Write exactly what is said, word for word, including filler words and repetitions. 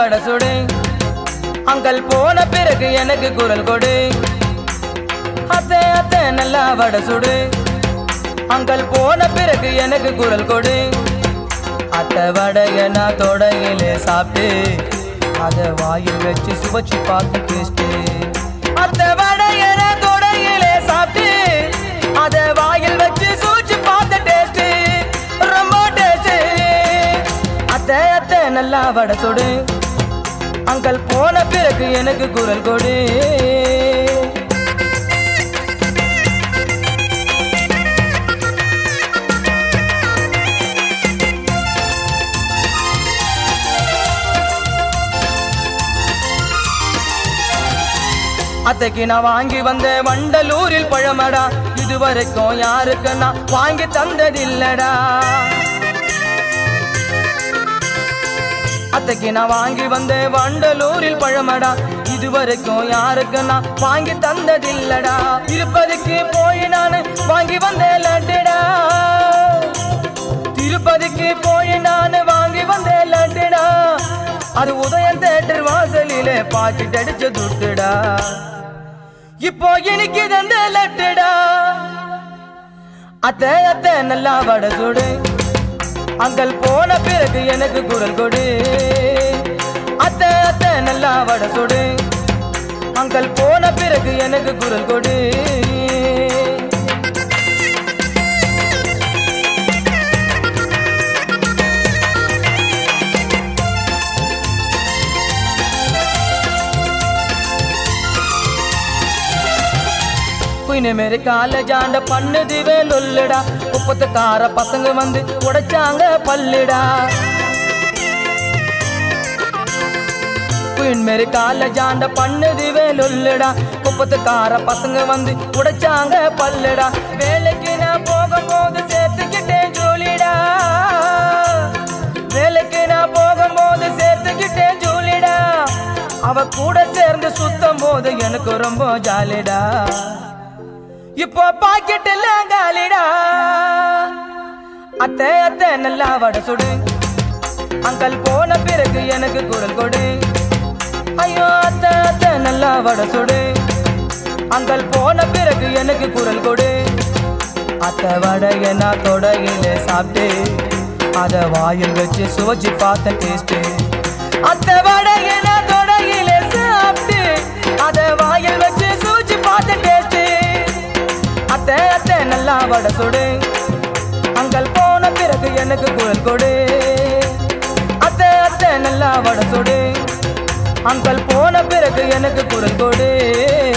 வடை சுடு அங்கல் போன பிறகு எனக்கு குரல் கொடு அத்தை அத்தை நல்லா வடை சுடு அங்கல் போன பிறகு எனக்கு குரல் கொடு அத்தை வடைய நான் தொடையிலே சாப்பிட்டு அதை வாயில் வச்சு சுவைச்சு பார்த்து டேஸ்ட்டு அத்தை வடைய நான் தொடையிலே சாப்பிட்டு அதை வாயில் வச்சு சுவைச்சு பார்த்து டேஸ்ட்டு ரொம்ப டேஸ்ட்டு அத்தை அத்தை நல்லா வடை சுடு அங்கல் போன பிறகு எனக்கு குரல் கொடு அத்தைக்கு நான் வாங்கி வந்த வண்டலூரில் பழமடா இதுவரைக்கும் யாருக்கு நான் வாங்கி தந்ததில்லடா அத்தைக்கு நான் வாங்கி வந்த வண்டலூரில் பழமடா இதுவரைக்கும் யாருக்கு நான் வாங்கி தந்ததில்லடா திருப்பதிக்கு போய் நான் வாங்கி வந்த லட்டுடா திருப்பதிக்கு போய் நான் வாங்கி வந்த லட்டுடா அது உதயம் தேட்டர் வாசலிலே பாக்கெட் அடிச்ச துட்டுடா இப்போ எனக்கு தந்த லட்டுடா அத்தை அத்தை நல்லா வடை சுடு அங்கல் போன பிறகு எனக்கு குரல் கொடு அத்தை அத்தை நல்லா வடை சுடு அங்கல் போன பிறகு எனக்கு குரல் கொடு मेरे कालेज आंड पन्नदी वे लुल्लड़ा उपतकार पसंग वंद उड़चांग पल्लड़ा क्वीन मेरे कालेज आंड पन्नदी वे लुल्लड़ा उपतकार पसंग वंद उड़चांग पल्लड़ा वेलकी ना போகும்போது சேர்த்துக்கிட்டே ஜூலிடா வேலைக்கு நான் போகும்போது சேர்த்துக்கிட்டே ஜூலிடா அவ கூட சேர்ந்து சுத்தும் போது எனக்கு ரொம்ப ஜாலிடா இப்போ பாக்கெட் எல்லாம் காலிடா அத்தை அத்தை நல்லா வடை சுடு அங்கல் போன பிறகு எனக்கு குரல் கொடு ஐயோ அத்தை அத்தை நல்லா வடை சுடு அங்கல் போன பிறகு எனக்கு குரல் கொடு அத்தை வடைய நான் தொடையிலே சாப்பிட்டு அதை வாயில் வச்சு சுவைச்சு பார்த்த டேஸ்ட்டு அத்தை வடைய நான் தொடையிலே சாப்பிட்டு அதை வாயில் வச்சு சுவைச்சு பார்த்த டேஸ்ட்டு அத்தை அத்தை நல்லா வடை சுடு அங்கல் போன பிறகு எனக்கு குரல் கொடு அத்தை அத்தை நல்லா வடை சுடு அங்கல் போன பிறகு எனக்கு குரல் கொடு